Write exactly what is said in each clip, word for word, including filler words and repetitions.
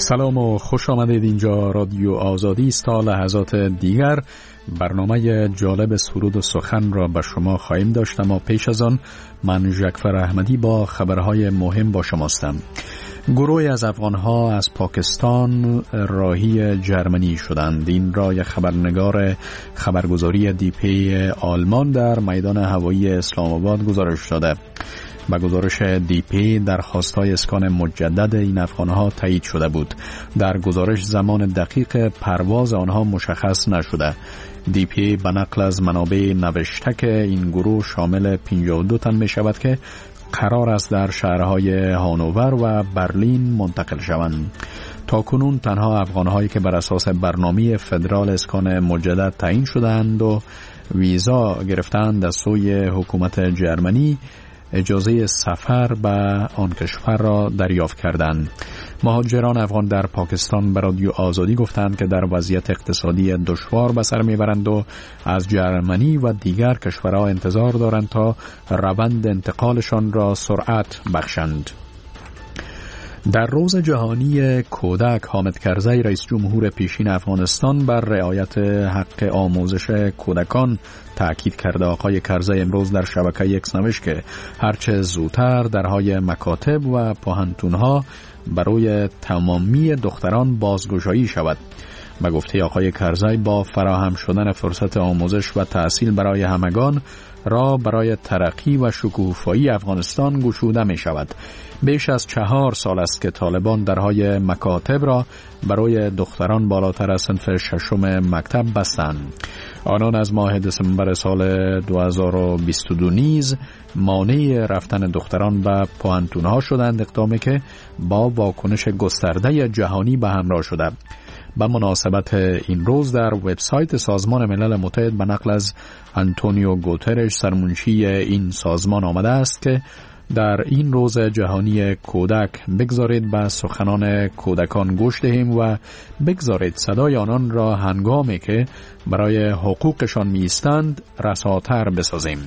سلام و خوش آمدید. اینجا رادیو آزادی است. تا لحظات دیگر برنامه جالب سرود و سخن را به شما خواهیم داشت، اما پیش از آن من ژکفر احمدی با خبرهای مهم با شماستم. گروهی از افغانها از پاکستان راهی جرمنی شدند. این را یک خبرنگار خبرگزاری دی پی آلمان در میدان هوایی اسلام آباد گزارش داده. با گزارش دی پی درخواست‌های اسکان مجدد این افغانها تایید شده بود. در گزارش زمان دقیق پرواز آنها مشخص نشده. دی پی به نقل از منابع نوشته که این گروه شامل پنجاه و دو تن می شود که قرار است در شهرهای هانوور و برلین منتقل شوند. تا کنون تنها افغانهایی که بر اساس برنامه فدرال اسکان مجدد تعیین شدند و ویزا گرفتند از سوی حکومت جرمنی اجازه سفر به آن کشور را دریافت کردند. مهاجران افغان در پاکستان به رادیو آزادی گفتند که در وضعیت اقتصادی دشوار به سر میبرند و از جرمنی و دیگر کشورها انتظار دارند تا روند انتقالشان را سرعت بخشند. در روز جهانی کودک، حامد کرزی رئیس جمهور پیشین افغانستان بر رعایت حق آموزش کودکان تأکید کرده. آقای کرزی امروز در شبکه اکس نوشت که هرچه زودتر درهای مکاتب و پوهنتونها برای تمامی دختران بازگشایی شود. به گفته آقای کرزی با فراهم شدن فرصت آموزش و تحصیل برای همگان را برای ترقی و شکوفایی افغانستان گشوده می شود. بیش از چهار سال است که طالبان درهای مکاتب را برای دختران بالاتر از صنف ششم مکتب بستند. آنان از ماه دسامبر سال دو هزار و بیست و دو نیز مانع رفتن دختران به پوهنتونها شدند، اقدامی که با واکنش گسترده جهانی به همراه شده. به مناسبت این روز در وبسایت سازمان ملل متحد به نقل از آنتونیو گوترش سرمنشی این سازمان آمده است که در این روز جهانی کودک بگذارید به سخنان کودکان گوش دهیم و بگذارید صدای آنان را هنگامی که برای حقوقشان می‌ایستند رساتر بسازیم.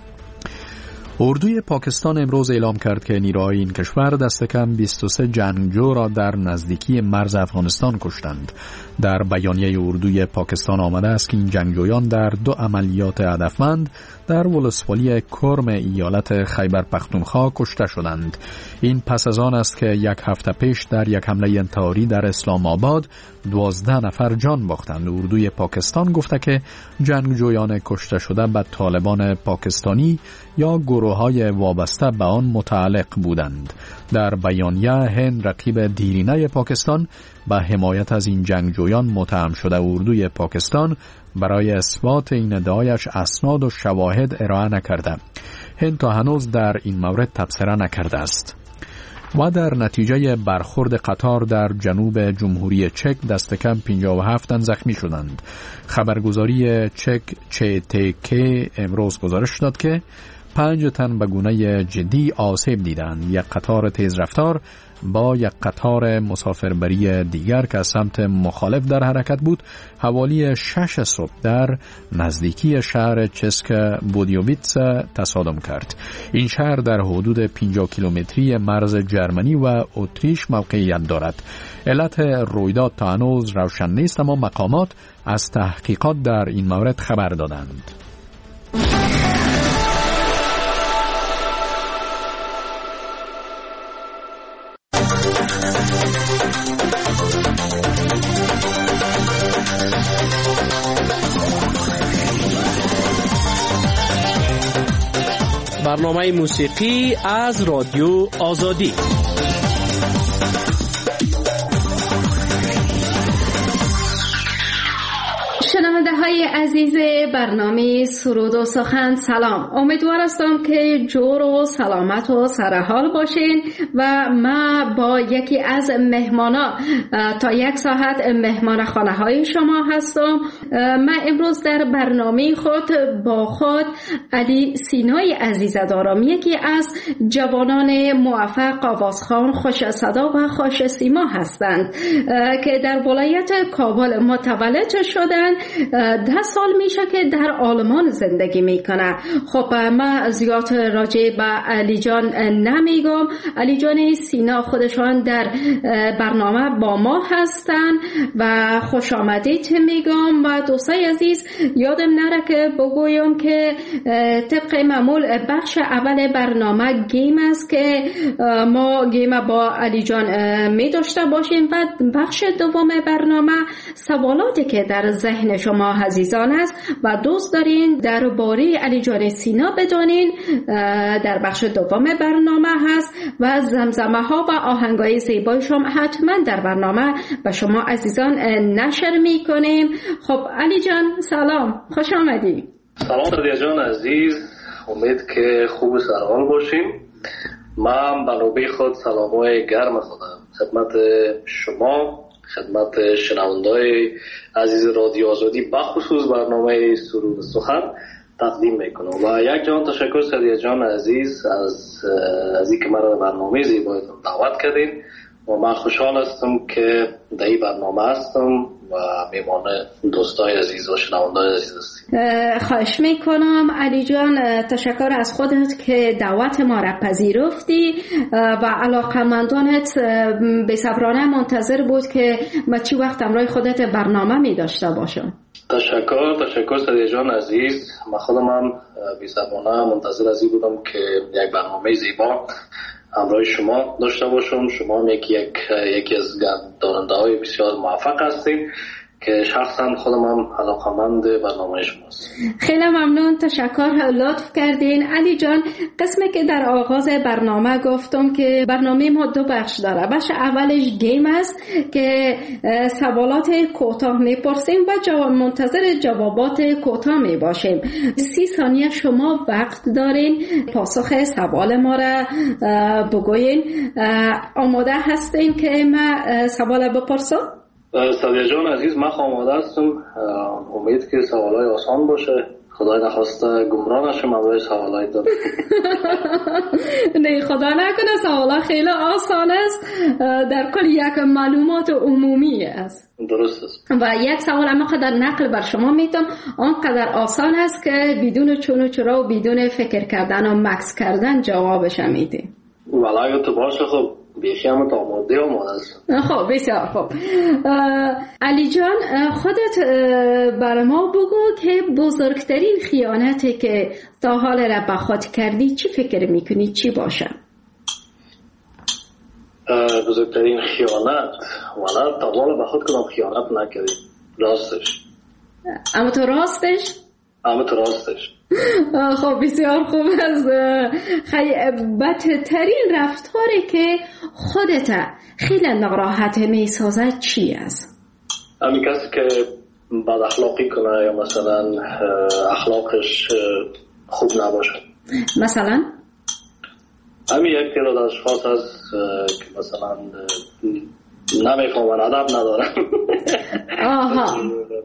اردوی پاکستان امروز اعلام کرد که نیروهای این کشور دست کم بیست و سه جنگجو را در نزدیکی مرز افغانستان کشتند. در بیانیه اردوی پاکستان آمده است که این جنگجویان در دو عملیات هدفمند در ولسوالی کرم ایالت خیبر پختونخوا کشته شدند. این پس از آن است که یک هفته پیش در یک حمله انتحاری در اسلام آباد دوازده نفر جان باختند. اردوی پاکستان گفته که جنگجویان کشته شده به طالبان پاکستانی یا گروه‌های وابسته به آن متعلق بودند. در بیانیه هند رقیب دیرینه پاکستان به حمایت از این جنگجویان متهم شده. اردوی پاکستان برای اثبات این ادعایش اسناد و شواهد ارائه نکرده. هند تا هنوز در این مورد تبصره نکرده است. و در نتیجه برخورد قطار در جنوب جمهوری چک دست کم پنجاه و هفت تن زخمی شدند. خبرگزاری چک چه تی کی امروز گزارش داد که پنج تن به گونه جدی آسیب دیدند. یک قطار تیز رفتار با یک قطار مسافربری دیگر که از سمت مخالف در حرکت بود حوالی شش صبح در نزدیکی شهر چسک بودیوویتس تصادم کرد. این شهر در حدود پنجاه کیلومتری مرز جرمنی و اتریش موقعیت دارد. علت رویداد تا هنوز روشن نیست، اما مقامات از تحقیقات در این مورد خبر دادند. برنامه موسیقی از رادیو آزادی. شنونده های عزیز برنامه سرود و سخن، سلام. امیدوار هستم که جور و سلامت و سرحال باشین و ما با یکی از مهمانا تا یک ساعت مهمان خانه های شما هستم. من امروز در برنامه خود با خود علی سینای عزیز دارم، یکی از جوانان موفق آوازخوان خوش صدا و خوش سیما هستند که در ولایت کابل متولد شدند. ده سال میشه که در آلمان زندگی میکنه. خب من زیاد راجع به علی جان نمیگم. علی جان سینا خودشان در برنامه با ما هستن و خوش آمدید میگم. و دوستای عزیز یادم نره که بگویم که طبق معمول بخش اول برنامه گیم است که ما گیم با علی جان می داشته باشیم و بخش دوم برنامه سوالاتی که در ذهن شما عزیزان است و دوست دارین درباره علی جان سینا بدونین در بخش دوم برنامه هست و زمزمه ها و آهنگای زیبای شما حتما در برنامه و شما عزیزان نشر می کنیم. خب علی جان سلام، خوش آمدی. سلام سادیا جان عزیز، امید که خوب و سرحال باشیم. من به نوبه خود سلامای گرم خودم خدمت شما، خدمت شنونده‌های عزیز رادیو آزادی بخصوص برنامه سرود سخن تقدیم میکنم. و یک جان تشکر سادیا جان عزیز از از اینکه مرا به برنامه زیبایتون دعوت کردین و من خوشحال هستم که در این برنامه هستم و میمان دوستای عزیز و شنونده‌های عزیز هستیم. خواهش میکنم علی جان، تشکر از خودت که دعوت ما را پذیرفتی و علاقمندانت بی‌صبرانه منتظر بود که ما چی وقت همراه خودت برنامه می داشته باشم. تشکر تشکر سادیا جان عزیز. من خودم هم بی‌صبرانه منتظر از این بودم که یک برنامه زیبا همراه شما داشته باشم. شما هم یکی یک یکی از دارنده‌های بسیار موفق هستید که شخصا خودم هم علاقه‌مند برنامه شماست. خیلی ممنون، تشکر، لطف کردین. علی جان، قسمی که در آغاز برنامه گفتم که برنامه ما دو بخش داره. بخش اولش گیم است که سوالات کوتاه میپرسیم و جواب منتظر جوابات کوتاه میباشیم. سی ثانیه شما وقت دارین پاسخ سوال ما را بگوین. آماده هستین که من سوال بپرسم؟ سادیا جان عزیز، من آماده هستم. امید که سوالای آسان باشه، خدای نخواسته گمراه نشم برای سوالای دارم. نه خدا نکنه، سوالا خیلی آسان است، در کل یک معلومات عمومی است. درست است. و یک سوال اما قدر نقل بر شما میتونم آنقدر آسان است که بدون چون و چرا و بدون فکر کردن و مکس کردن جوابش میدی. ولی اگه تو باشه خب بیشی همه تا آماده آماده است. خب بسیار خوب. علی جان، خودت بر ما بگو که بزرگترین خیانتی که تا حال را به خود کردی چی فکر میکنی چی باشه؟ بزرگترین خیانت والا تا حال به خود کدام خیانت نکردی. راستش. اما تو راستش؟ اما تو راستش. خب بسیار خوب است. خیلی بدترین رفتاری که خودت خیلی ناراحت میسازد چی است؟ همین کسی که بد اخلاقی کنه یا مثلا اخلاقش خوب نباشه. مثلا؟ همین یک تعداد اشخاص هست که مثلا نمیفهمن، ادب ندارن. آها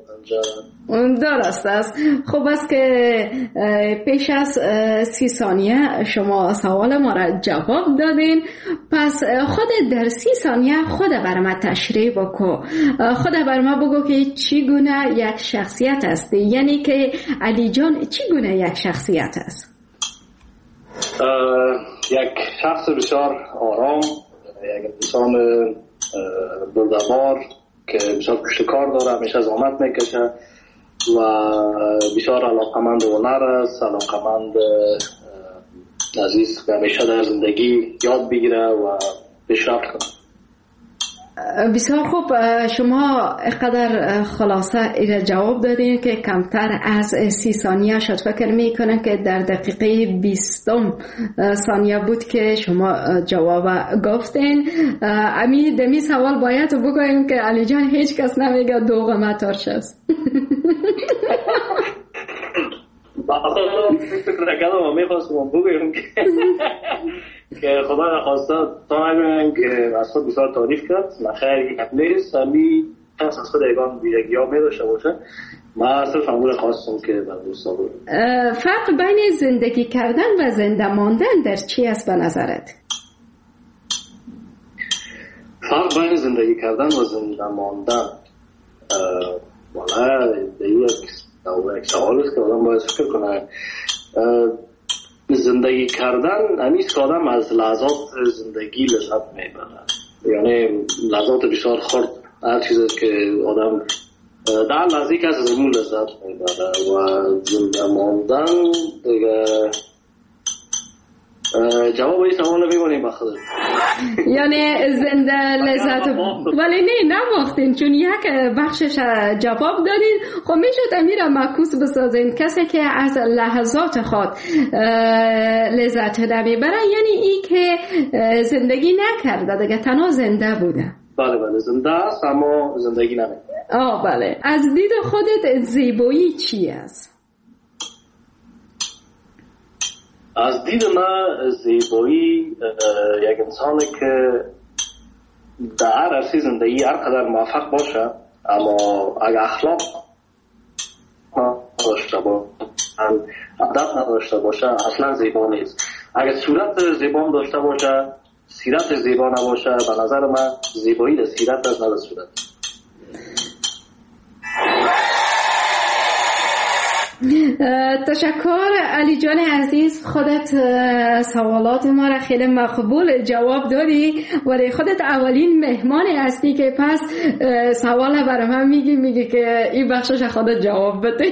درست است. خوب است که پیش از سی ثانیه شما سوال ما را جواب دادین. پس خود در سی ثانیه خود بر ما تشریح بکن. خود بر ما بگو که چی گونه یک شخصیت است، یعنی که علی جان چی گونه یک شخصیت است؟ یک شخص بسیار آرام، یک انسان بردبار که بسیار پشت کار داره، همیشه زحمت میکشه و بسیار علاقمند هنر است، علاقمند عزیز که همیشه در زندگی یاد بگیره و پیشرفت کنه. بسیار خوب، شما اقدر خلاصه ایره جواب دادین که کمتر از سی ثانیه شد. فکر میکنم که در دقیقه بیستم ثانیه بود که شما جواب گفتین. امی دمی سوال باید بگویم که علی جان هیچ کس نمیگه دو قمت ترش است. فکر نکردم و میخواستم بگویم که خدا نخواسته تا نگویم که از خود بسیار تعریف کرد. نخیر یک نیست، همی کس از خود ایگان ویژگی ها می داشته باشه. من صرف همون خواستم که بر دوستا بود. فرق بین زندگی کردن و زنده ماندن در چی است به نظرت؟ فرق بین زندگی کردن و زنده ماندن والا یک یک سوال است که آدم باید فکر کنه. زندگی کردن همیست که آدم از لحظات زندگی لذت میبرد، یعنی لحظات بسیار خرد، هر چیزی که آدم در لحظه که از زمون لذت میبرد و زنده ماندن دیگه. جواب این سوال ببینیم بخدا. یعنی زنده لذت، ولی نه نباختین چون یک بخشش جواب دادین. خب میشه امیر معکوس بسازین کسی که از لحظات خود لذت نمیبره، یعنی ای که زندگی نکرده دیگه، تنها زنده بوده. بله بله زنده است اما زندگی نمیکنه. آه بله. از دید خودت زیبایی چی است؟ از دید من زیبایی یک انسانی که در هر عرصه زندگی هر قدر موفق باشه اما اگر اخلاق نداشته باشه، ادب نداشته باشه، اصلا زیبا نیست. اگر صورت زیبا داشته باشه، سیرت زیبا نباشه، به نظر من زیبایی در سیرت است نه در صورت. تشکر علی جان عزیز، خودت سوالات ما را خیلی مقبول جواب دادی، ولی خودت اولین مهمان هستی که پس سوال برای من میگی میگی که این بخشش خودت جواب بده.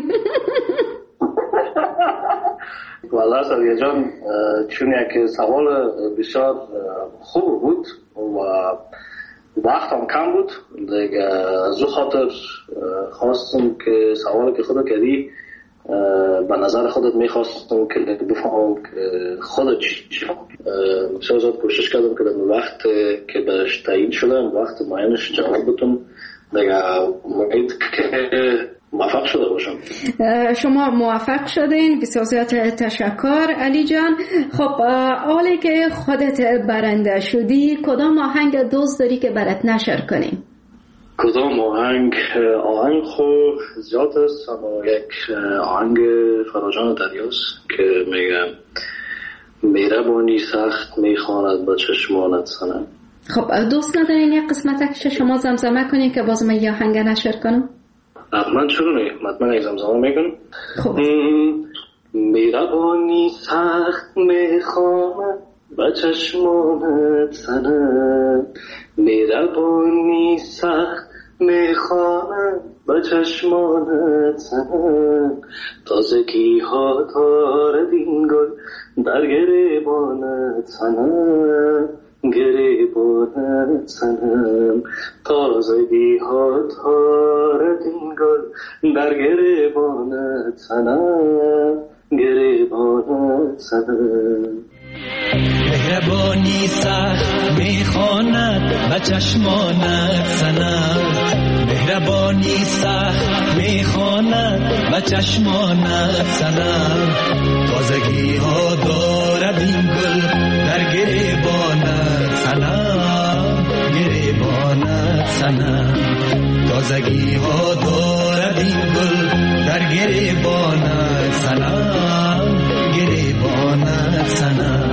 والله سریع جان، چون یک سوال بسیار خوب بود و وقت هم کم بود دیگه، از او خاطر خواستم که سوالی که خودت کردی به نظر خودت میخواستم که بفهمم که خودت چی بسیار کوشش کردم که در وقت که بهش تعیین شدم وقت معینش جواب بدم دیگه. امید که موفق شده باشم. شما موفق شدین، بسیار تشکر علی جان. خب حالی که خودت برنده شدی، کدام آهنگ دوست داری که برات نشر کنیم؟ کدام آهنگ؟ آهنگ خوب زیاد است اما یک آهنگ فراجان دریاست که میگم مهربانی سخت میخواند با چشمانت سنم. خب دوست ندارین یک قسمت شما زمزمه کنین که باز من یه آهنگ نشر کنم؟ من چرا نه؟ من یک زمزمه میکنم. خب مهربانی سخت میخواند با چشمانت سنم، مهربانی سخت میخواند با چشمانت سنم، تازگی ها دارد این گل در گریبانت سنم، گریبانت سنم، تازگی ها دارد این گل در گریبانت سنم، گریبانت سنم. مهربانی سخت میخواند و چشمانت سنم، مهربانی سخت میخواند و چشمانت سنم، تازگی ها دارد این گل در گریبانت سنم، گریبانت سنم، تازگی ها دارد این گل در گریبانت سنم، گریبانت سنم.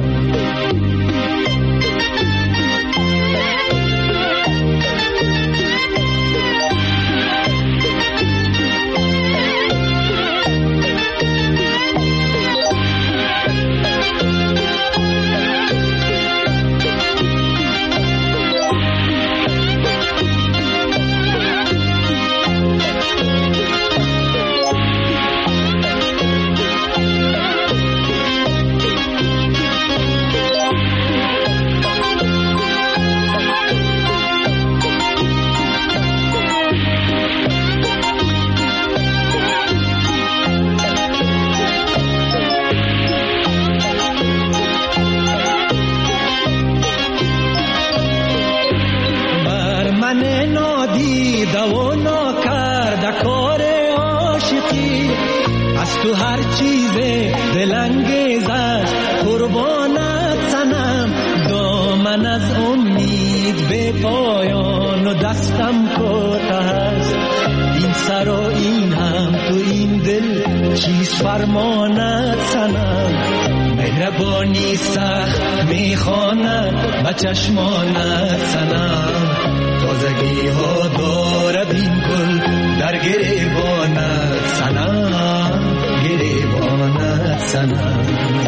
تو هر چیز دلانگیز است قربانت سنم، دامن از امید به پایان و دستم کوته است، این سر و این هم تو این دل چیز فرمانت سنم، مهربانی سخت میخواند و چشمانت سنم، تازگی ها دارد این گل در در گریبانت سنم، گریبانت سنم.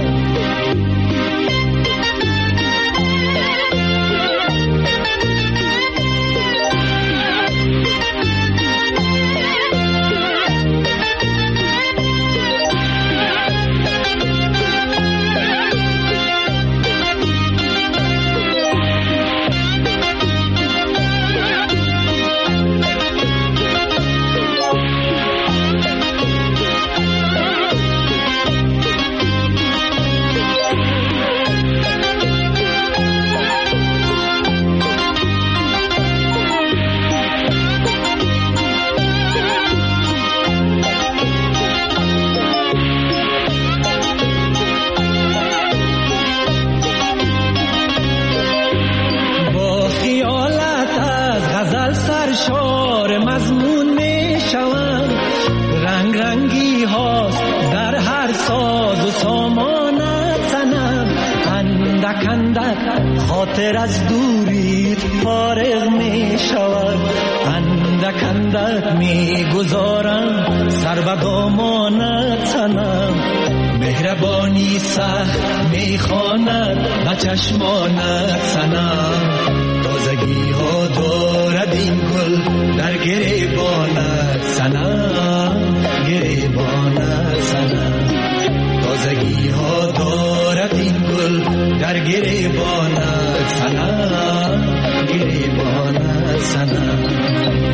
خاطر از دوریت فارغ می شود، اندک اندک می گذارم سر و دامانت تنم. مهربانی سخت می خواند و چشمانت سنم. تازگی ها دارد این گل در گریبانت سنم، گریبانت سنم. تازگی ها دارد این گل در گریبانت سنم، گریبانت سنم.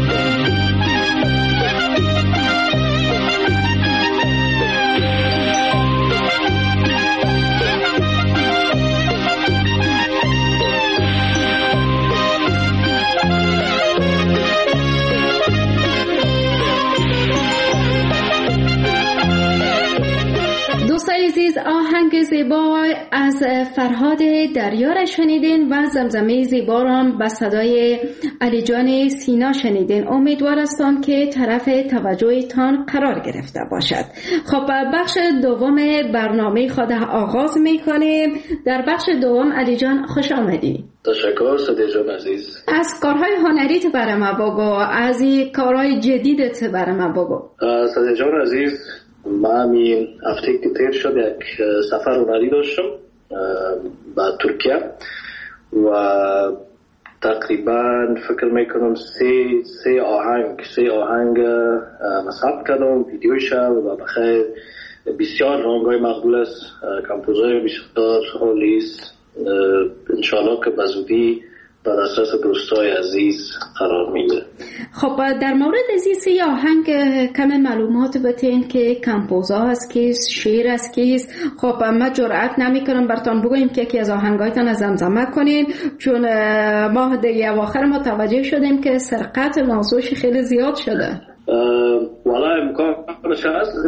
عزیز، آهنگ زیبا از فرهاد دریار شنیدین و زمزمه زیبا را به صدای علی جان سینا شنیدین. امیدوار هستم که طرف توجهتان قرار گرفته باشد. خب بخش دوم برنامه خود آغاز میکنیم. در بخش دوم علی جان خوش آمدی. تشکر صدیق جان عزیز. از کارهای هنریت برای ما بگو، از این کارهای جدیدت برای ما بگو. صدیق جان عزیز، من همین هفته که تیر شد یک سفر هنری داشتم به ترکیه و تقریبا فکر میکنم سه سه آهنگ سه آهنگ مصحف کردم، ویدیوش و بخیر بسیار رنگای مقبول است، کمپوزای بسیار حالی است. انشاءالله که بزودی در دسترس دوستای عزیز قرار میده. خب در مورد از این سه آهنگ کم معلومات بتین که کمپوزا است کیست، شعر است کیست. خب ما جرأت نمی کنم براتون بگویم که یکی از آهنگایتان از زمزمه کنین، چون ما دیگه اواخر متوجه شدیم که سرقت موضوعش خیلی زیاد شده. والا امکانش هست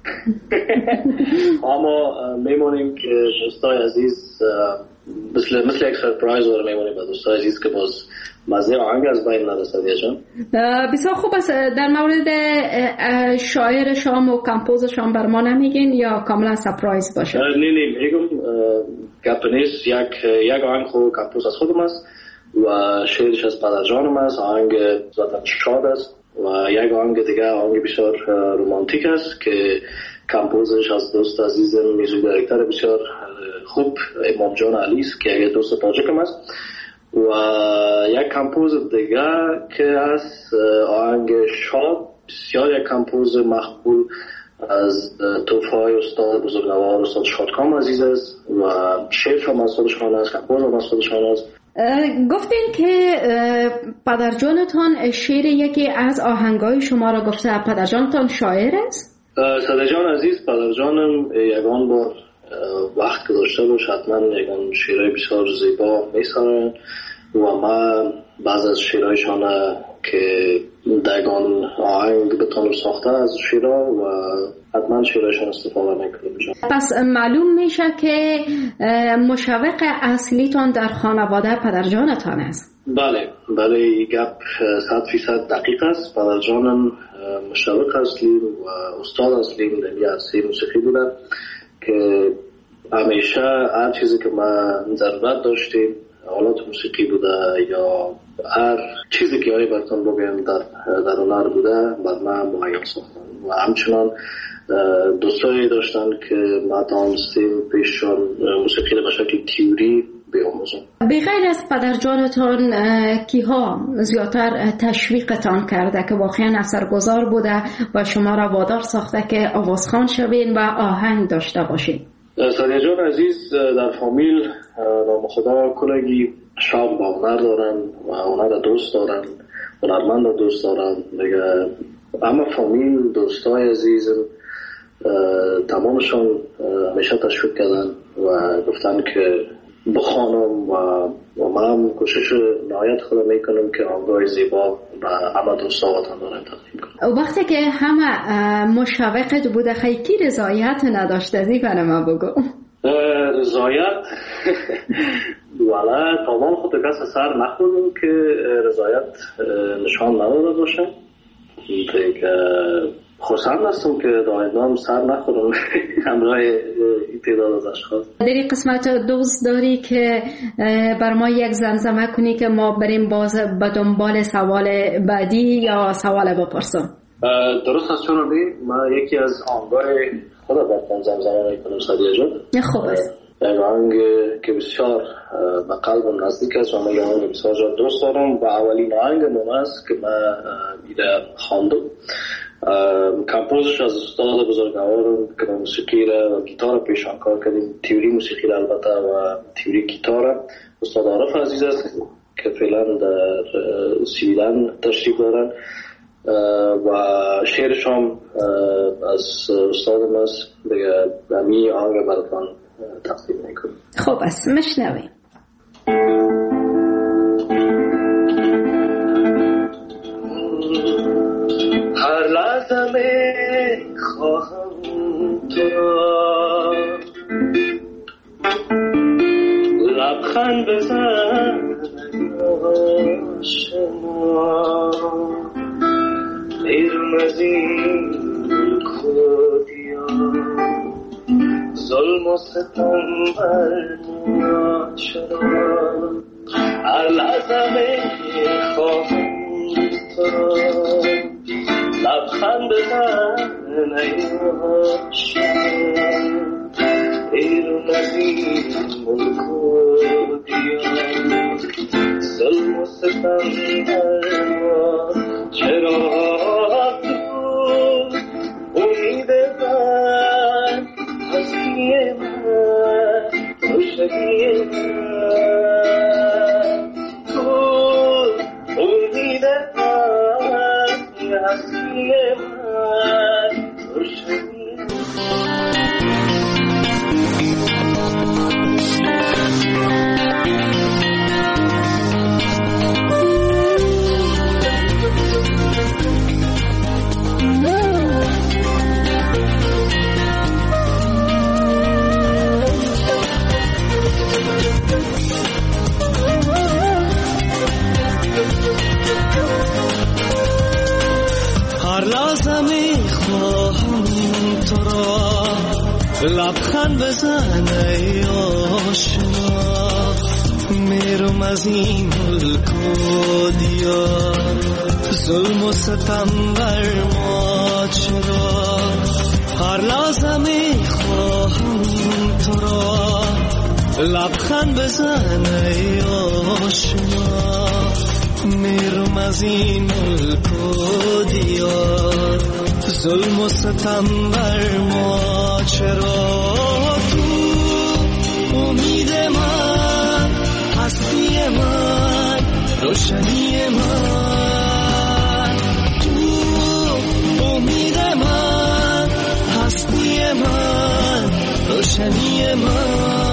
اما میمونیم که دوستای عزیز مثل مثل یک سرپرایز رو میمونیم به دوستای عزیز که باز مزه آهنگ از بین نرسد. یاشان بسیار خوب است. در مورد شاعر شام و کمپوز شام بر ما نمیگین یا کاملا سرپرایز باشه؟ نه نه میگم گپ نیست. یک یک آهنگ خود کمپوز از خودم است و شعرش از پدر جانم است. آهنگ ذاتاً شاد است و یک آهنگ دیگه آهنگ بسیار رومانتیک است که کمپوزش از دوست عزیزم میوزیک دایرکتور بسیار خوب امام جان علی است که یک دوست تاجیکم است و یک کمپوز دیگه که از آهنگ شاد بسیار یک کمپوز مقبول از توفای استاد بزرگوار استاد شادکام عزیز است و شعرش هم از خودش خوانده است، کمپوز هم از خودش خوانده است. گفتین که پدرجانتان شعر یکی از آهنگای شما را گفته. پدرجانتان شاعر است؟ صدیق جان عزیز، پدرجانم یگان بار وقت گذاشته باش حتما یگان شعرهای بسیار زیبا میسرن و من بعض از شعرهایشان که دگان آهنگ بتانو ساخته از شعرها و حتما شعرهایشان استفاده میکنیم. پس معلوم میشه که مشوق اصلیتان در خانواده پدرجانتان است؟ بله بله، این گپ صد فیصد دقیق است. پدرجانم مشوق اصلی و استاد اصلی در عرصه موسیقی بودن که همیشه هر چیزی که ما ضرورت داشتیم آلات موسیقی بوده یا هر چیزی که هایی براتون بگم در در هنر بوده بر من مهیا ساختن و همچنان دوستایی داشتن که ما دانستیم پیششان موسیقی رو به شکل تیوری بیاموزم. بغیر از پدرجانتان کیها زیادتر تشویقتان کرده که واقعا اثرگذار بوده و شما را وادار ساخته که آوازخوان شوین و آهنگ داشته باشین؟ سادیه جان عزیز در فامیل نام خدا کلگی شام با هنر دارن و هنر دوست دارن، هنرمند دوست دارن دیگه. اما فامیل دوستای عزیزم تمامشون همیشه تشویق کردن و گفتن که بخوانم و و من کوشش نهایت خودم میکنم که آهنگای زیبا و همه دوستاواتان دارم تقدیم کنم. وقتی که همه مشوقت بوده خیلی کی رضایت نداشته زی برای ما بگو؟ رضایت ولی تمام خود کس سر نخوردم که رضایت نشان نداده باشم دیگه. خوشحال هستم که دائما سر نخورم همراه تعداد از اشخاص. در این قسمت دوست داری که بر ما یک زمزمه کنی که ما بریم باز به دنبال سوال بعدی یا سوال بپرسم؟ درست است چون من یکی از آهنگای خدا براتون زمزمه میکنم سادیه جان. خوب است. یک آهنگ که بسیار به قلبم نزدیک است و من این آهنگ بسیار دوست دارم و اولین آهنگ من است که من میره خواندم. کمپوزش از استاد بزرگوارم که موسیقی را و گیتار پیشان کار کردیم، تیوری موسیقی را البته و تیوری گیتار استاد عارف عزیز است که فعلا در سویدن تشریف دارن و شعرش هم از استادم است دیگه. همی آهنگ براتون تقدیم میکنم. خوب است مشنویم. هر لحظه می خواهم تو را لبخند بزن شما بیرون از این خودیا ظلم و ستم بر ما چرا. هر لحظه می خواهم تو را لبخند بزن ایواشم بیرون از این ملک و دیار ظلم و ستم بر ما چرا. تو امید من هستی من روشنی من تو امید من هستی من روشنی لبخند بزن ای آشنا میرم از این ملک و دیار ظلم و ستم بر ما چرا. هر لحظه میخواهم تو را لبخند بزن ای آشنا میرم از این ملک و دیار ظلم و ستم بر ما چرا. تو امید من هستی من روشنی من تو امید من هستی من روشنی من.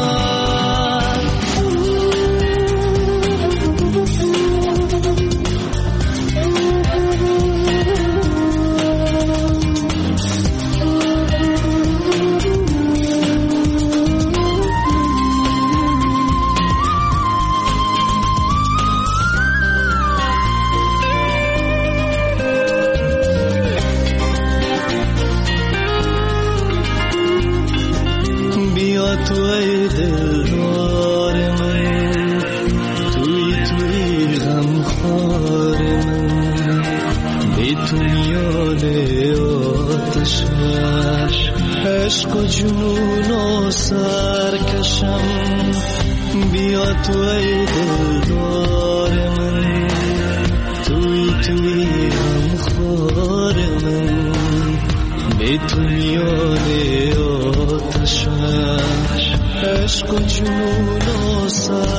عشق و جنون و سرکشم بیا تو ای دلدار من توی توی هم خار من به تو میان آتشم عشق و جنون و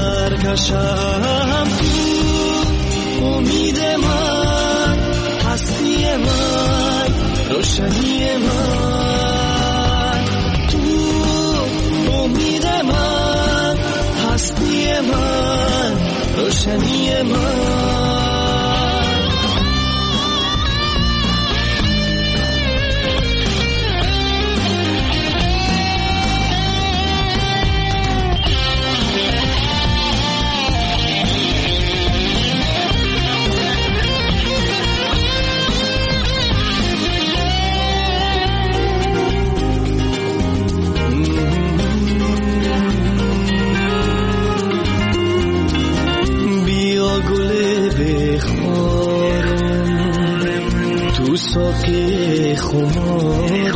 سرکشم تو امید من هستی من روشنی من تو امید من هستی من روشنی من ساقی خمار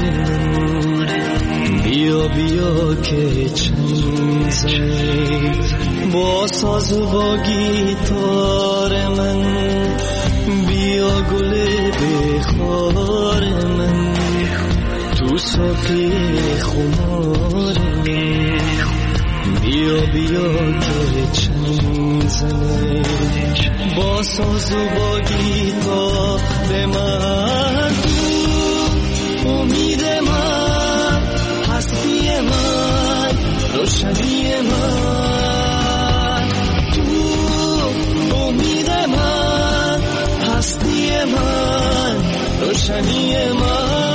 بیا بیا که چنگ زنی با ساز و با گیتار من بیا گل بخار من تو ساقی خمار من بیا بیا که چنگ زنی با ساز و با گیتار من تو امید من هستی من روشنی من تو امید من هستی من روشنی من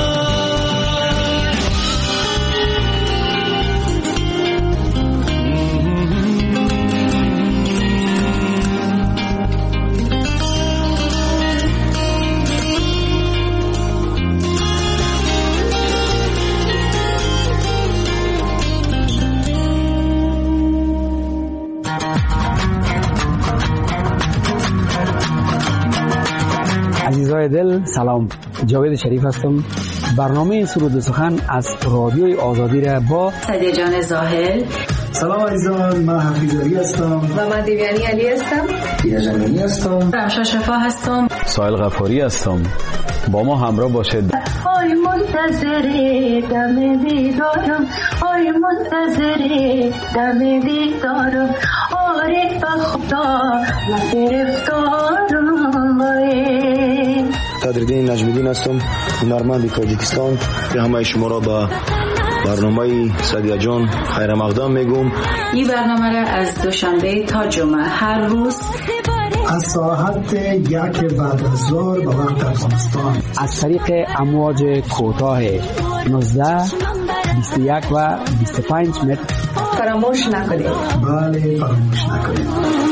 عزیزای دل سلام، جاوید شریف هستم. برنامه سرود و سخن از رادیوی آزادی را با سعدیه جان زاهل. سلام عزیزان، من حفیظ علی هستم و من دیویانی علی هستم. دینا جمالی هستم. رمشا شفا هستم. سایل غفاری هستم. با ما همراه باشید. آی منتظر دم دیدارم، آی منتظر دم دیدارم، آره به خدا من گرفتارم. قدردین نجمیدین هستم، هنرمند تاجیکستان. همه شما را به برنامه سعدیه جان خیر مقدم میگم. این برنامه را از دوشنبه تا جمعه هر روز از ساعت یک بعد از ظهر به وقت افغانستان از طریق امواج کوتاه نوزده، بیست و یک و بیست و پنج متر فراموش نکنید. بله فراموش نکنید.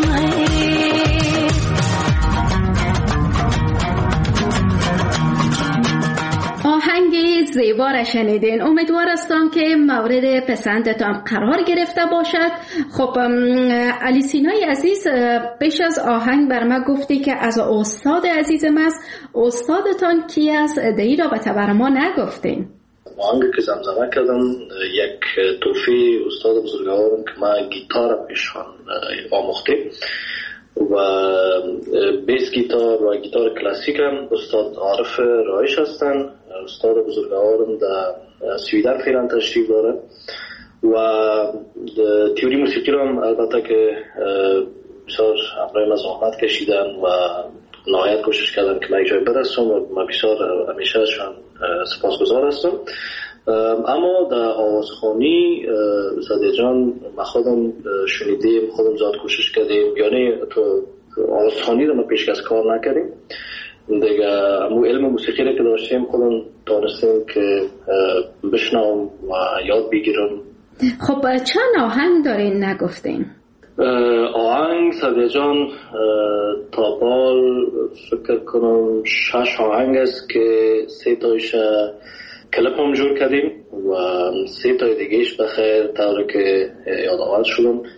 آهنگ زیبا را شنیدین. امیدوار هستم که مورد پسندتان قرار گرفته باشد. خب علی سینای عزیز، پیش از آهنگ بر ما گفتی که از استاد عزیزم است. استادتان کی است؟ دی را به تبر ما نگفتین. آهنگی که زمزمه کردم یک توفی استاد بزرگوارم که ما گیتار پیشان آموخته و بیس گیتار و گیتار کلاسیک هم استاد عارف رایش هستن. استاد بزرگوارم در سویدن فعلا تشریف داره و تیوری موسیقی رو هم البته که بسیار همراه ما زحمت کشیدن و نهایت کوشش کردن که من یک جای برسم و من بسیار همیشه ازشان سپاسگزار هستم. اما در آوازخوانی سعدیه جان ما خودم شنیدیم، خودم زیاد کوشش کردیم، یعنی تو آوازخوانی رو ما پیش از کار نکردیم دیگه. امو علم موسیقی رو که داشتیم خودم دانستیم که بشنام و یاد بگیرم. خب چند آهنگ دارین نگفتین؟ آهنگ سعدیه جان تا بال فکر کنم شش آهنگ است که سه تایش کلپ هم جور کردیم و سه تای دیگهش بخیر طوری که یادآور شدم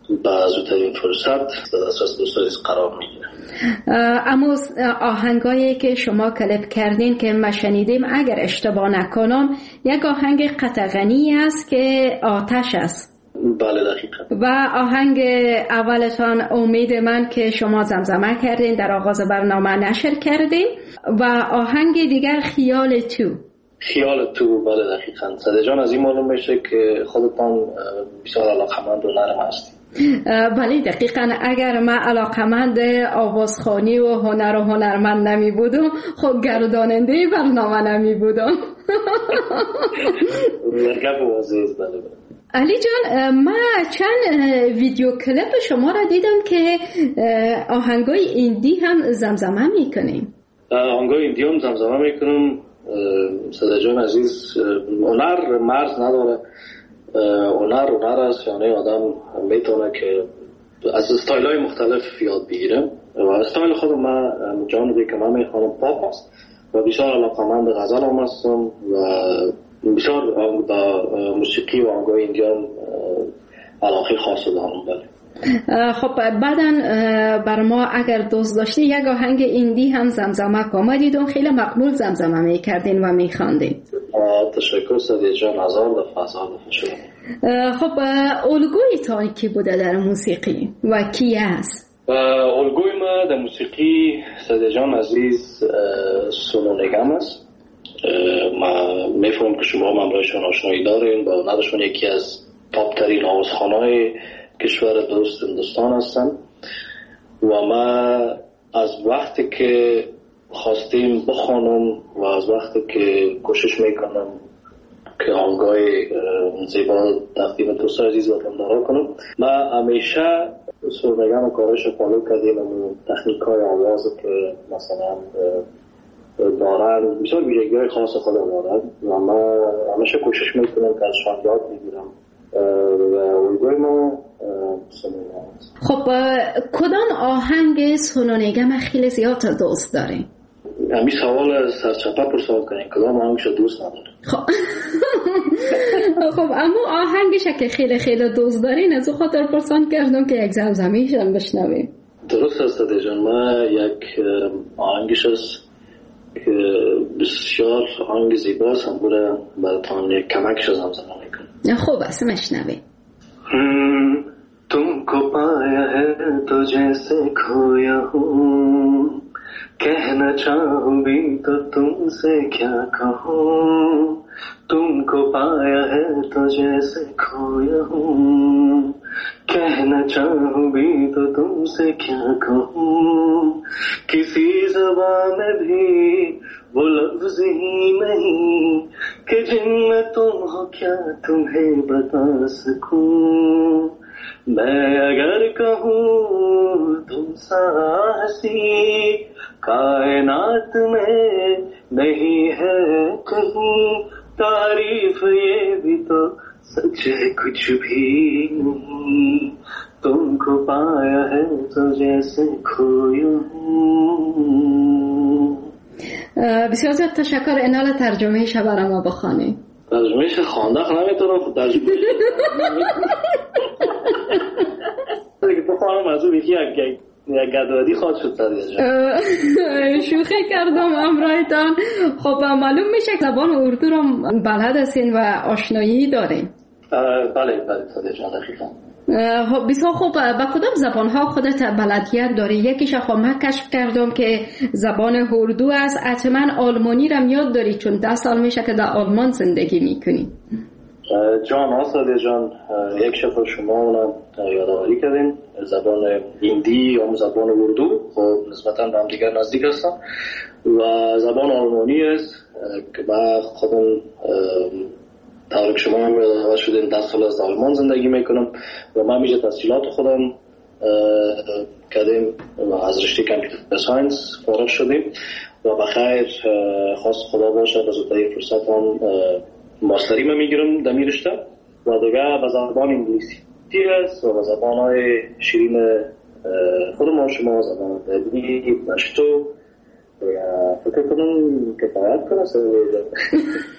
با زودترین فرصت در دسترس دوستان قرار میگیره. اما آهنگایی که شما کلیپ کردین که ما شنیدیم اگر اشتباه نکنم یک آهنگ قطغنی است که آتش است. بله دقیقا. و آهنگ اولتان امید من که شما زمزمه کردین در آغاز برنامه نشر کردین و آهنگ دیگر خیال تو. خیال تو بله دقیقا. صدر جان از این معلوم میشه که خودتان بسیار علاقمند و نرم هستید. بله دقیقا. اگر من علاقمند آوازخوانی و هنر و هنرمند نمی بودم خب گرداننده برنامه نمی بودم. مرگب وازیز بله بله. علی جان من چند ویدیو کلیپ شما را دیدم که آهنگای ایندی هم زمزمه میکنیم. آهنگای ایندی هم زمزمه میکنم. صدر جان عزیز هنر مرز نداره. هنر هنر است، یعنی آدم میتونه که از استایل های مختلف یاد بگیره و استایل خود من جانبی که من میخوانم پاپ است و بسیار علاقمند غزل هم هستم و بسیار با موسیقی و آهنگای ایندیان علاقه خاص دارم. بله. خب بعداً بر ما اگر دوست داشتی یک آهنگ ایندی هم زمزمه کنم. دیدم خیلی مقبول زمزمه میکردین و میخواندین. تشکر صدیق جان. هزار دفعه هزار دفعه شد. خب الگوی تا کی بوده در موسیقی و کی است؟ الگوی ما در موسیقی صدیق جان عزیز سونو نگم است. ما میفهمم که شما هم برایشان آشنایی دارین با نداشون یکی از تاپ ترین آوازخوان‌های کشور دوست هندوستان هستن و ما از وقتی که خواستیم بخوانم و از وقتی که کوشش میکنم که آهنگای زیبا تقدیم دوست عزیز و وطندارا کنم، ما همیشه سرمگم و کارش فالو کردیم و تکنیک های آواز که مثلا دارن بسیار ویژگی های خاص خود دارن و ما همیشه کوشش میکنم که ازشان یاد بگیرم و الگوی ما سونونگم است. خب کدام آهنگ سونونگم خیلی زیاد دوست دارین؟ همین سوال سرچپه پرسان کنین کدام آهنگش دوست نداره. خب خب اما آهنگش که خیلی خیلی دوست دارین از او خاطر پرسان کردم که یک زمزمیشم بشنویم. درست است صدیق جان. ما یک آهنگش است که بسیار آهنگ زیباست هم بوده براتان یک کمکش زمزمه میکنم. خوب است مشنویم. तुमको पाया है तो जैसे खोया हूँ कहना चाहूँ भी तो तुमसे क्या कहूँ तुमको पाया है तो जैसे खोया हूँ कहना चाहूँ भी तो तुमसे क्या कहूँ किसी ज़बान में भी वो लफ्ज़ ही नहीं कि जिनमें तुम हो क्या तुम्हें बता सकूं मैं अगर कहूँ तुम सा हंसी कायनात में नहीं है कहीं तारीफ ये भी तो सच है कुछ भी नहीं तुमको पाया है तो जैसे खोया हूँ. بسیار زیاد تشکر. انال ترجمه شب برای ما بخوانی. ترجمهش خوانده نمیتونم خود ترجمه دیگه بخوانم از اون یکی یک گدوادی خواهد شد صدیق جان. شوخی کردم امرایتان. خب معلوم میشه که زبان اردو رو بلد هستین و آشنایی دارین. بله بله صدیق جان دقیقا. خب بسیار خوب. با کدام زبان ها خودت بلدیت داری؟ یکیش خب من کشف کردم که زبان اردو است. حتما آلمانی رو یاد داری چون ده سال میشه که در آلمان زندگی میکنی. جان ها صدیق جان یک شفر شما اونم یادآوری کردین. زبان هندی یا زبان اردو خب نسبتا به هم دیگر نزدیک هستن و زبان آلمانی است که من خودم طور که شما هم یادآور شدین ده سال از آلمان زندگی میکنم و من میشه تحصیلات خودم کردیم و از رشته کامپیوتر ساینس فارغ شدیم و بخیر خواست خدا باشه به زودترین فرصت هم ماستری من میگیرم در می رشته و دیگه به زبان انگلیسی هست و به زبان های شیرین خود ما شما زبان دبی پشتو فکر کنم کفایت کنه.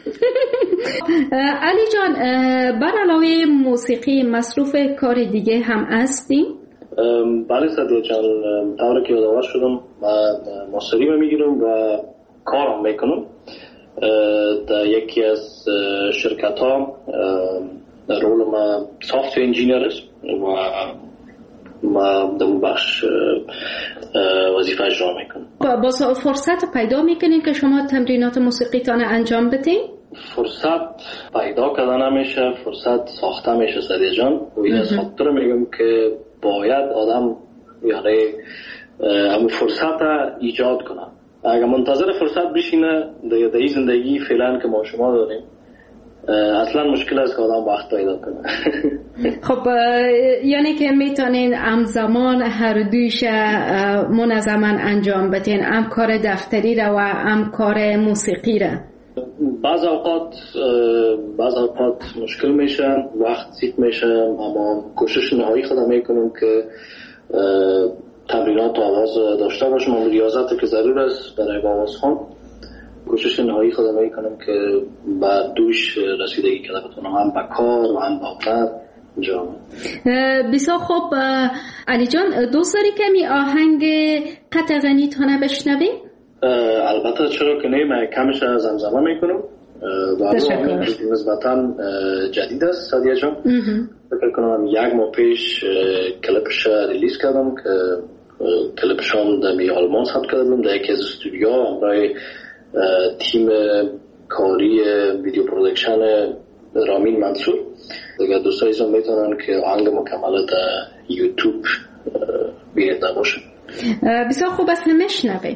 علی جان، بر علاوه موسیقی مصروف کار دیگه هم هستی؟ بله سعدیه جان، طوری که یادآور شدم من ماستری میگیرم و کارم میکنم در یکی از شرکت ها. رول ما سافت انجینیر است و ما در اون بخش وظیفه اجرا میکنم. با فرصت پیدا میکنین که شما تمرینات موسیقی تان انجام بدین؟ فرصت پیدا کردن نمیشه، فرصت ساخته میشه سعدیه جان. و این از خاطر میگم که باید آدم یعنی همون فرصت ایجاد کنه. اگر منتظر فرصت بشینه در این زندگی فعلا که ما شما داریم اصلا مشکل است که آدم وقت پیدا کنه. خب یعنی که میتونین همزمان هر دویش منظما انجام بدین، هم کار دفتری را و هم کار موسیقی را؟ بعض اوقات بعض اوقات مشکل میشه، وقت زیاد میشه، اما کوشش نهایی خودم میکنم که تمرینات آواز داشته باشم. اما ریاضت که ضرور است برای آواز خوان، کوشش نهایی خودم میکنم که با دوش رسیدگی کرده بتونم هم با کار و هم با هنر انجام. بسیار خوب. علی جان، دوست داری کمی آهنگ قطع غنی تانه بشنویم؟ البته چرا که نه، من کمش از زمزمه میکنم و آهنگ نسبتا جدید است سعدیه جان. فکر کنم یک ماه پیش کلیپش ریلیز کردم که کلیپشان در می آلمان ثبت کردم در یکی از استودیوها برای تیم کاری ویدیو پرودکشن رامین منصور. دیگه دوستان ایزان میتونن که آهنگ مکمل در یوتیوب بیننده باشه. بسیار خوب است، نمیشنویم.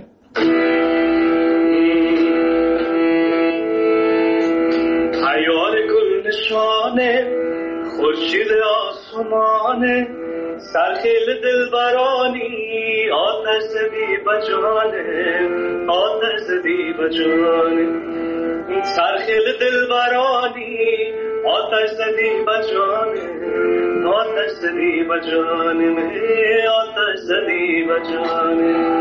حیار گل نشانه خورشید آسمانه سرخیل دلبرانی آتش زدی بجانه آتش زدی بجانه سرخیل دلبرانی آتش زدی بجانه آتش زدی بجانه آتش زدی بجانه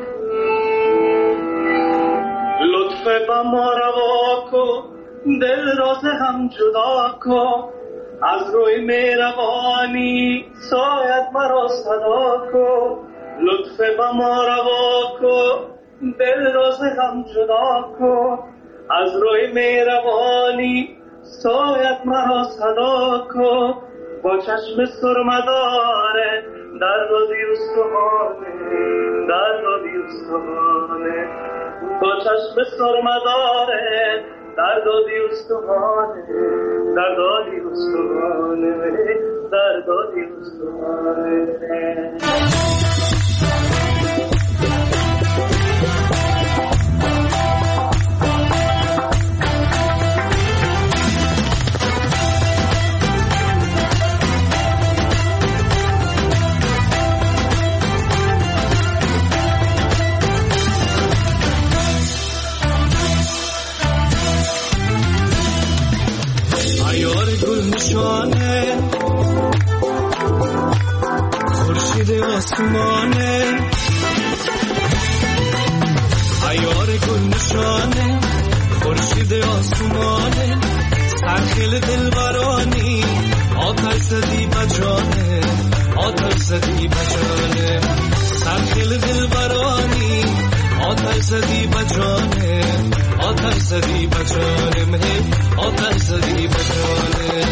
لطف با ما روا کن دل راز هم جدا کن از روی مهربانی سایت مرا صدا کن لطف با ما روا کن دل راز هم جدا کن از روی مهربانی سایت مرا صدا کن با چشم سرمداره در دادی استخانه در دادی استخانه با چشم سرمداره در دادی استخانه در دادی استخانه در دادی استخانه خورشید آسمانه عیار گل نشانه خورشید آسمانه سرخیل دلبرانی آتش زدی بجانه آتش زدی بجانه سرخیل دلبرانی آتش زدی بجانه آتش زدی بجانه آتش زدی بجانه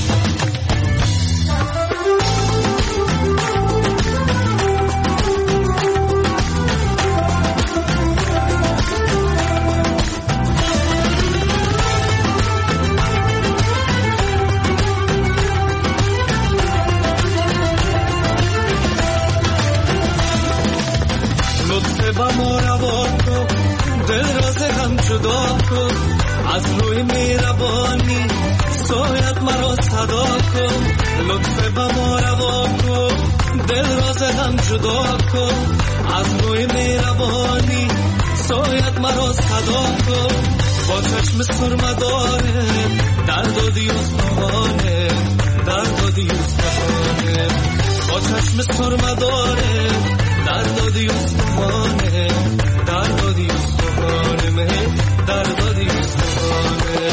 از روی مهربانی سایت مرا صدا کن لطف با ما روا کن دل راز هم جدا کن از روی مهربانی سایت مرا صدا کن با چشم سرمداره در دادی استخانه در دادی استخانه با چشم سرمداره در دادی استخانه در دادی استخانه در دادی استخانه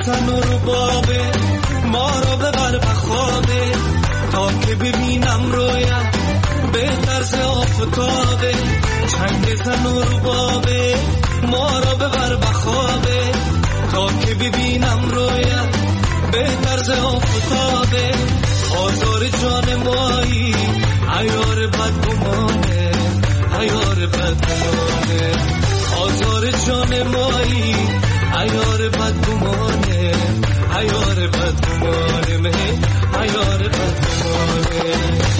زن و ربابه ما را ببر به خوابه تا که ببینم رویت به طرز آفتابه چنگ زن و ربابه ما را ببر به خوابه تا که ببینم رویت به طرز آفتابه آزار جان مایی عیار بدگمانه عیار بدگمانه آزار جان مایی عیار بدگمانه عیار بدگمانه مه عیار بدگمانه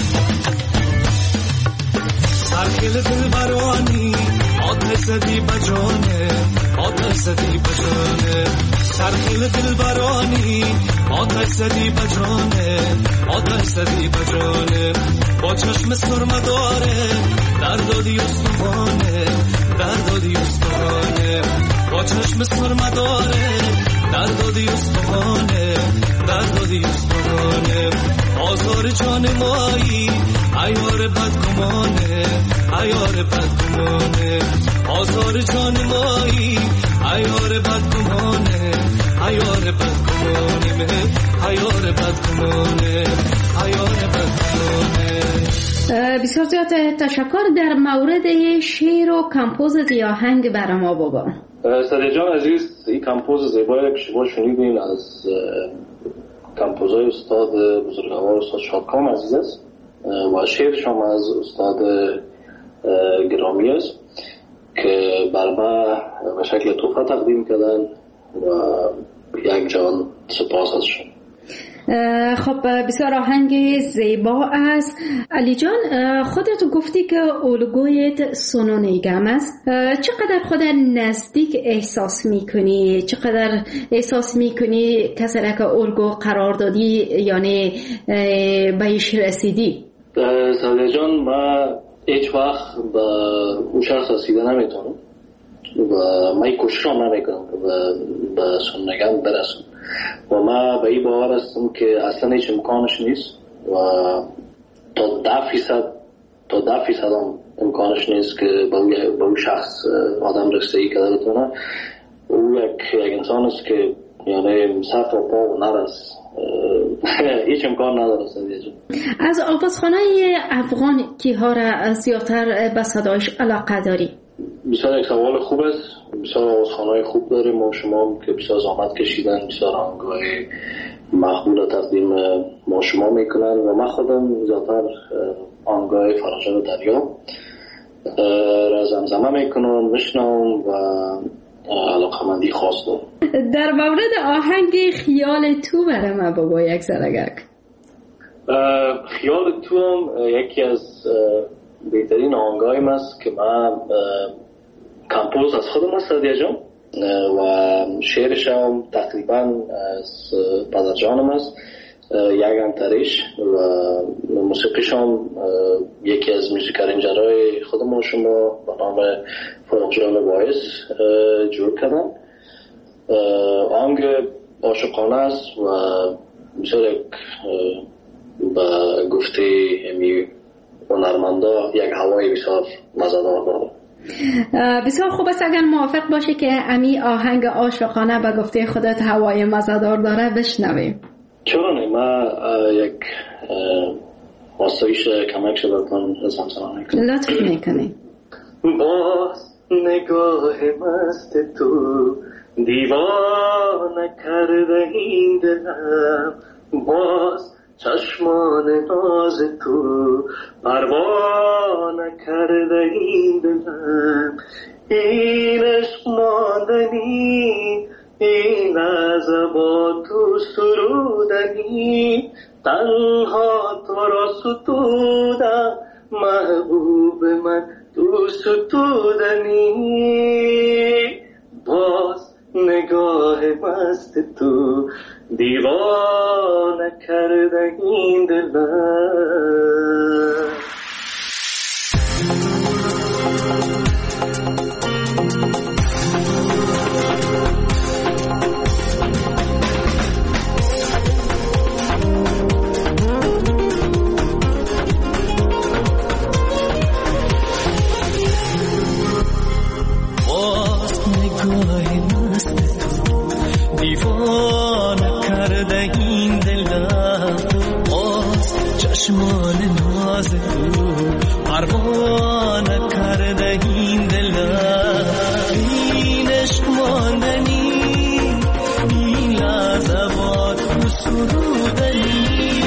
سرکل دل برانی آتش زدی بجانه آتش زدی بجانه سرکل دل برانی آتش زدی بجانه آتش زدی بجانه با چشم سرمه داره در دادی استخانه در دادی استخانه با چشم سرمه داره در دادی استخانه در دادی استخانه آزار جان مایی عیار بدگمانه عیار بدگمانه آزار جان مایی عیار بدگمانه عیار بدگمانه عیار بدگمانه عیار بدگمانه. بسیار زیاد تشکر. در مورد شعر و کمپوز آهنگ برای ما بگو. ساده جان عزیز، این کمپوز زیبایی که شما شنیدین از کمپوزای استاد بزرگوار استاد شادکام عزیز است و شعرش هم از استاد گرامی است که بر ما به شکل تحفه تقدیم کردن و یک جان سپاس ازشون. خب بسیار آهنگ زیبا است. علی جان، خودت گفتی که الگویت سونو نیگم است. چقدر خودت نزدیک احساس میکنی؟ چقدر احساس میکنی کسی را که الگو قرار دادی یعنی بهش رسیدی؟ ساده جان، من هیچ وقت به اون شخص رسیده نمیتونم و من کوششم نمیکنم که به سونو نیگم برسم و من به این باور هستم که اصلا هیچ امکانش نیست و تا ده فیصد تا ده فیصد هم امکانش نیست که به اون شخص آدم رسیدگی کرده بتونه. او یک یک انسان است که یعنی سر تا پا نرس، هیچ امکان نداره. از آوازخانه افغان کیها را زیادتر به صدایش علاقه داری؟ بسیار یک سوال خوب است. بسیار آوازخانه‌های خوب داریم ما شما که بسیار زحمت کشیدن، بسیار آهنگ‌های مقبول تقدیم ما شما میکنن و من خودم زیادتر آهنگ‌های فرجان دریا را زمزمه میکنم، میشنوم و علاقه‌مندی خاص دارم. در مورد آهنگ خیال تو برای من بگو یک ذره. خیال تو هم یکی از بهترین آهنگایم است که من کمپوز از خودم است جان و شعرش هم تقریبا از پدر جانم است، یک انتریش و موسیقیش هم یکی از موسیقارنجرهای خودم شما به نام فاروق جان باعث جور کردن. آهنگ عاشقانه است و بسیار یک به گفته امی هنرمندا یک هوای بسیار مزه‌دار داره. بسیار خوب است اگر موافق باشی که امی آهنگ عاشقانه به گفته خودت هوای مزه‌دار داره بشنویم. چرا نه؟ من یک آسایش کمک شدتان زمزمه میکنم. لطف میکنی. باز نگاه مست تو دیوانه کرده این دلم، باز چشمان ناز تو پروانه کرده این دلم، این عشق ماندنی، این از با تو سرودنی، تنها تو را ستودم محبوب من تو ستودنی. باز نگاه مست تو دیوانه کرده این دلم. باز نگاه مست تو دیوانه کرده این دلم باز چشمان ناز تو پروانه کرده این دلم این عشق ماندنی این لحظه با تو سرودنی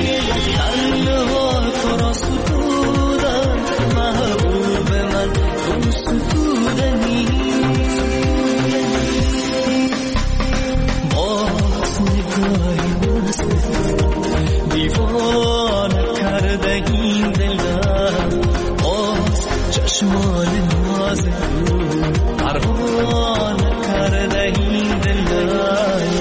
تنها تو را ستودم محبوب من تو ستودنی باز نگاهی مست دیوانه کرده این دلم باز چشمان ناز تو پروانه کرده این دلم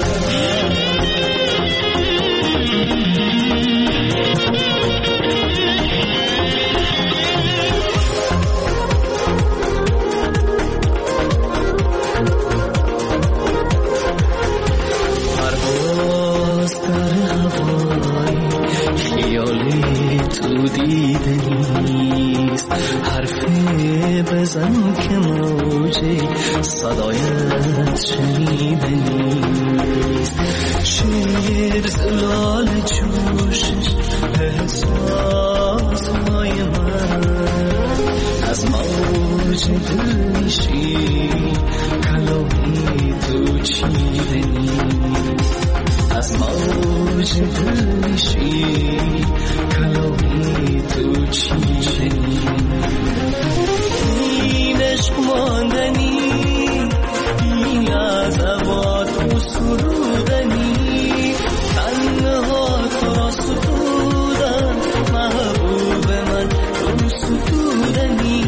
بزن که موجه صدایت شنیده نیست شیر زلال جوشش احساس های من از موج دل میشی کلامی تو چیده نیست از موج دل میشی کلامی تو چیده نیست عشق ماندنی این لحظه با تو سرودنی تنها تو را ستودم محبوب من تو ستودنی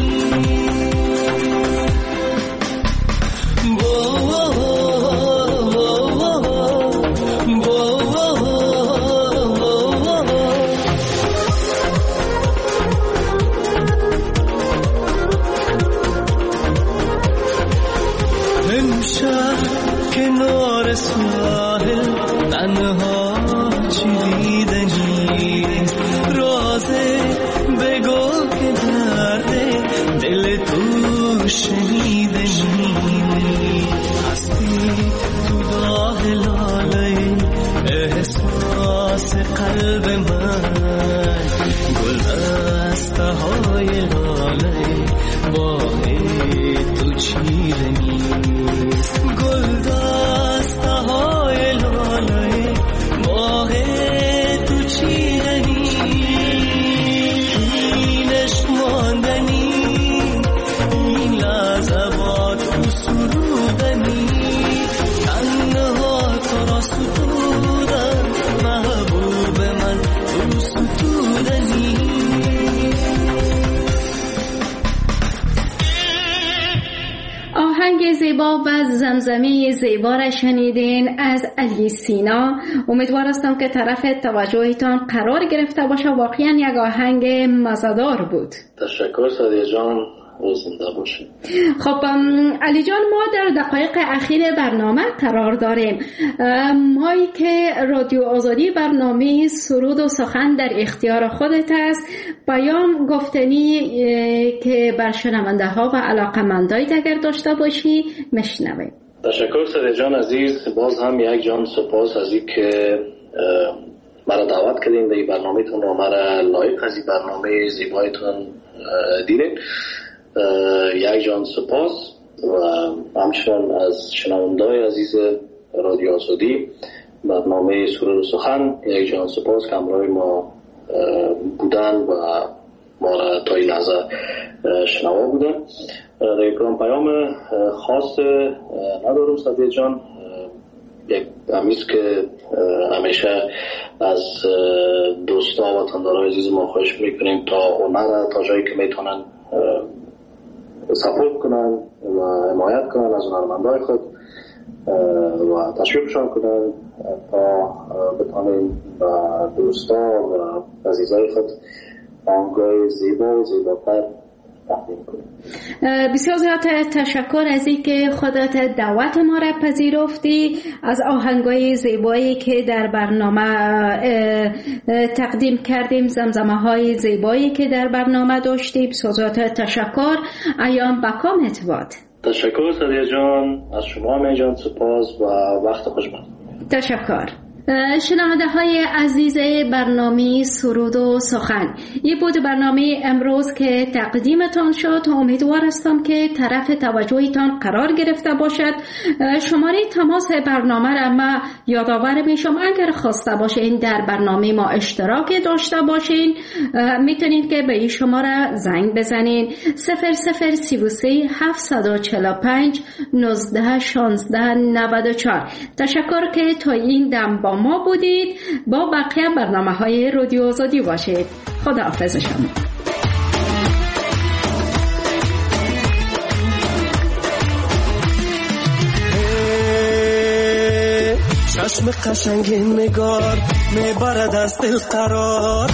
کنار ساحل تنها چیده نیست رازه بگو که درده دل تو شنیده نیست هستی تو داغ لاله احساس قلب من گل دسته های لاله با تو چیده نیست گل دسته های لاله با تو چیده نیست این عشق ماندنی این لحظه با تو سرودنی تنها تو را ستودم محبوب من تو ستودنی آهنگ زیبا و زمزمه زیبا را شنیدین از علی سینا. امیدوار هستم که طرف توجهتان قرار گرفته باشه. واقعا یک آهنگ مزه‌دار بود. تشکر سادیه جان، زنده باشید. خب علی جان، ما در دقایق اخیر برنامه قرار داریم. مایی که رادیو آزادی برنامه سرود و سخن در اختیار خودت است، پیام گفتنی که بر شنونده ها و علاقمندایت اگر داشته باشی مشنویم. تشکر سادیه جان عزیز، باز هم یک جان سپاس از این که مرا دعوت کردین در این برنامه‌تون و مرا لایق از این برنامه زیبایتون دیدین. یک جان سپاس و همچنان از شنونده‌های عزیز رادیو آزادی برنامه سرود و سخن یک جان سپاس که همراه ما بودن و ما را تا این لحظه شنوا بودن. در یک پیام خاص ندارم سادیه جان، یک همیست که همیشه از دوستا و وطندارای عزیز ما خواهش میکنیم تا هنر تا جایی که میتونن سپورت کنن و حمایت کنن از هنرمندای خود و تشویقشان کنن تا بتونیم و دوستا و عزیزای خود آهنگای زیبا و زیباتر تقدیم کنیم. بسیار زیاد تشکر از این که خودت دعوت ما را پذیرفتی، از آهنگای زیبایی که در برنامه تقدیم کردیم، زمزمه های زیبایی که در برنامه داشتیم. بسیار زیاد تشکر. ایام بکام اتباد. تشکر سادیه جان، از شما می جان سپاس و وقت خوش بخیر. تشکر. شنونده های عزیز برنامه سرود و سخن، این بود برنامه امروز که تقدیمتان شد. امیدوار هستم که طرف توجهتان قرار گرفته باشد. شماره تماس برنامه را ما یادآور میشم، اگر خواسته باشین در برنامه ما اشتراک داشته باشین میتونید که به این شماره زنگ بزنین صفر صفر سی و سه هفتصد و چهل و پنج نوزده شانزده نود و چهار. تشکر که تا این دم با ما بودید. با بقیه برنامه های رادیو آزادی باشید. خداحافظ شما. چشم قشنگ نگار میبرد از دل قراره،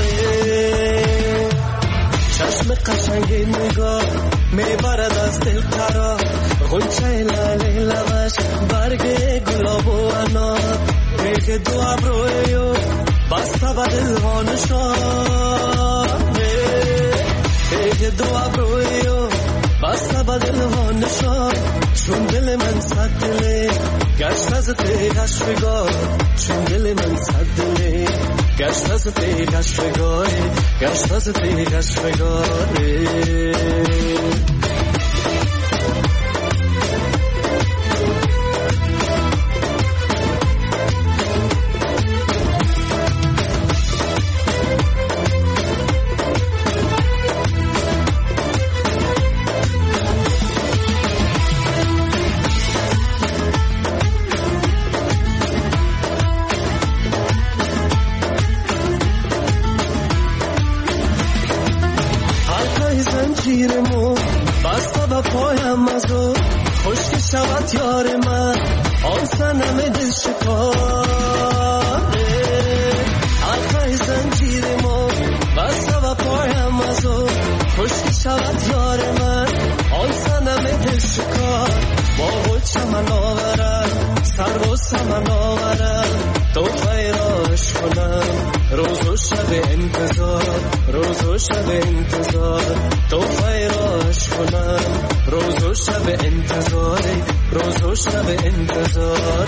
چشم قشنگ نگار میبرد از دل قرار، غنچه لاله لبش برگ گلاب و انار، میگه دو ابرویو بسته به دل ها نشانه، میگه دو ابرویو بسته به دل ها نشان، چون دل من صد دله گشت از پیش بگاه، چون دل من صد دله گشت از پیش بگاه، گشت از پیش بگاه. زنجیرمو بسته به پایم ازو، خشک شود یار من آن سنم دل شکاره، حلقه زنجیرمو بسته به پایم ازو، خشک شود یار من آن سنم دل شکار، با خود چمن آورم سر و سمن آورم، تو خیراش کنم روز و شب انتظار، روز و شب انتظار، تو خیراش کنم روز و شب انتظار، روز و شب انتظار.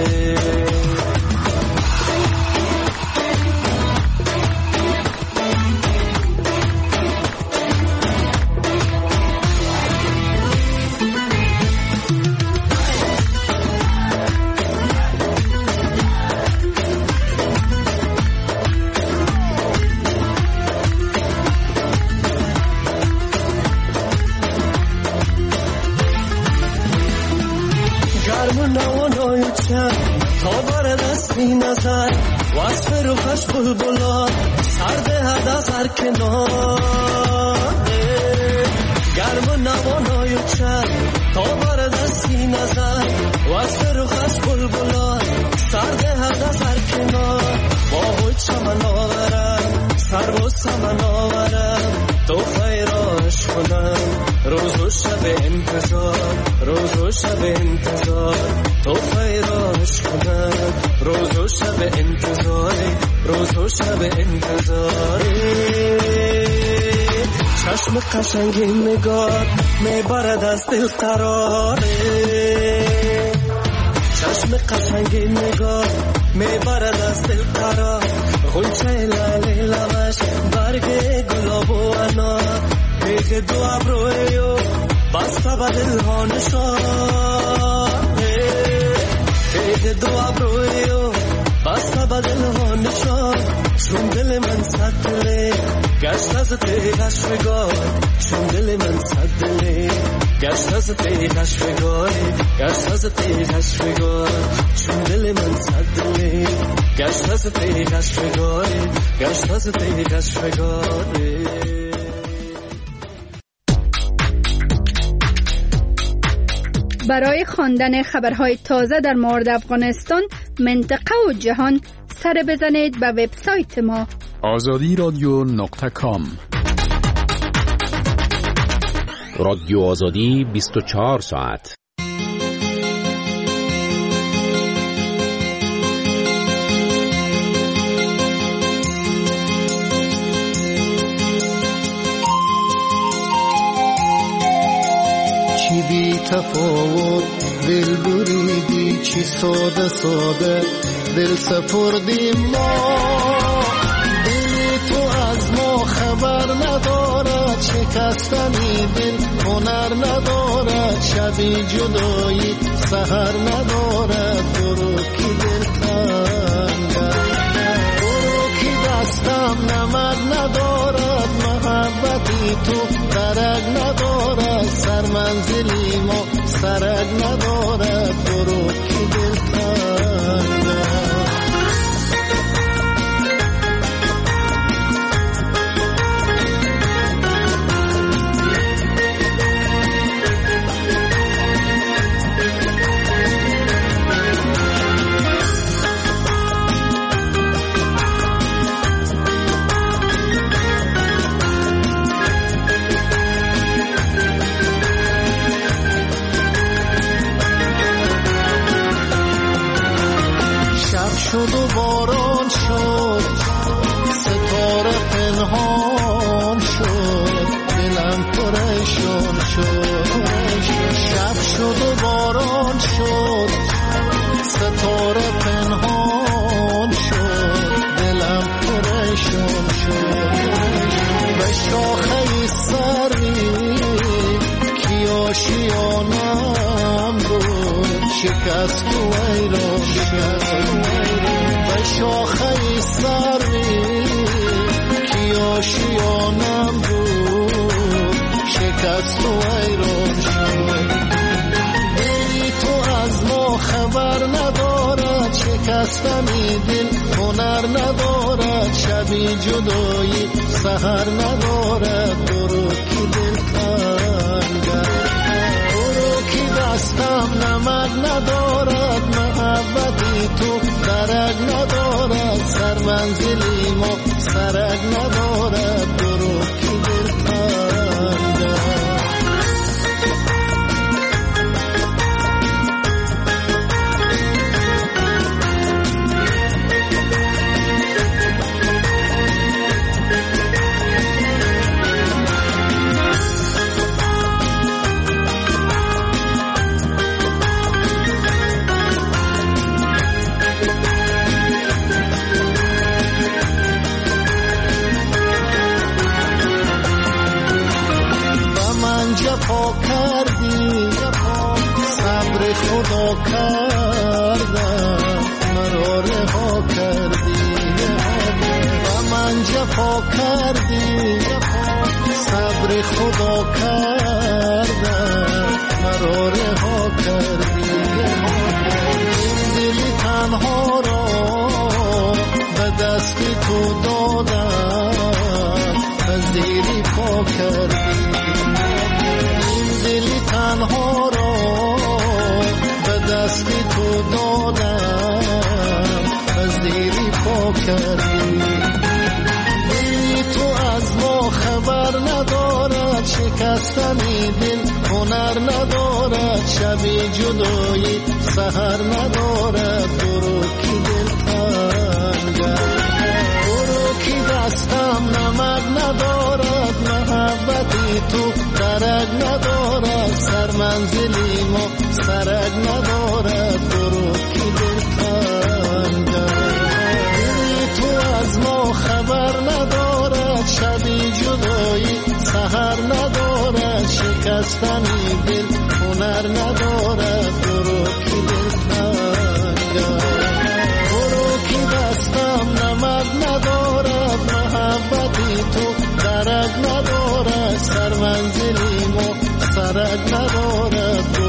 تا برد از بی نظر وصف روخش بلبلان سرده هد از هر کنار، گرم و نوانای چند تا برد از بی نظر وصف روخش بلبلان سرده هد از هر کنار، با خود چمن آورم سر و سمن آورم، تو خیراش کنم روز و شب انتظار، روز و شب انتظار، تو خیراش کنم روز و شب انتظار، روز و شب انتظار. چشم قشنگ نگار میبرد از دل قراره، چشم قشنگ نگار میبرد از دل قرار، غنچه لاله لبش برگ گلاب و انار، میگه دو ابرویو بسته به دل ها نشانه، میگه دو ابرویو بسته به دل ها نشان، چون دل من صد دله گشت از پیش بگاه، چون دل من صد دله گشت از پیش بگاه، گشت از پیش بگاه، چون دل من صد دله گشت از پیش بگاه، گشت از پیش بگاه. برای خواندن خبرهای تازه در مورد افغانستان، منطقه و جهان سر بزنید به وبسایت ما آزادی رادیو نقطه کام. رادیو آزادی بیست و چهار ساعت. چی بی تفاوت دل بریدی چی ساده ساده دل سپردیم ما. دلی تو از ما خبر ندارد شکستنی دل هنر ندارد شبی جدایی سحر ندارد. برو کی دل تنگه برو کی دستم نمک ندارد محبتی تو درک ندارد سرمنزلی ما سرک ندارد. برو کی دل تنگه شد و باران شد ستاره پنهان شد دلم پریشان شد. شب شد و باران شد ستاره پنهان شد دلم پریشان شد. به شاخه سری کی آشیانم بود شکست و ویران شد. به شاخه سری کی آشیانم بود شکست و ویران شد. دلی تو از ما خبر ندارد شکستنی دل هنر ندارد شبی جدایی سحر ندارد. برو کی دل تنگه برو کی دستم نمک ندارد محبتی تو درک ندارد سرمنزلی ما سرک ندارد. برو کی دل تنگه جفا کردی صبر خدا کردم مرا رها کردی. و من جفا کردی صبر خدا کردم مرا رها کردی. این دلی تنها را به دست تو دادم از دیری پا کردی. دلی تنها را به دست تو دادم از دیری پا کردی. دلی تو از ما خبر ندارد شکستنی دل هنر ندارد شبی جدایی سحر ندارد. برو کی دل تنگه برو کی دستم نمک ندارد محبتی تو درک ندارد سرمنزلی ما سرک ندارد. برو کی دل تنگه دلی تو از ما خبر ندارد شبی جدایی سحر ندارد شکستنی دل هنر ندارد. برو کی دل تنگه برو کی دستم نمک ندارد محبتی تو درک ندارد سرمنزلی ما سرک ندارد.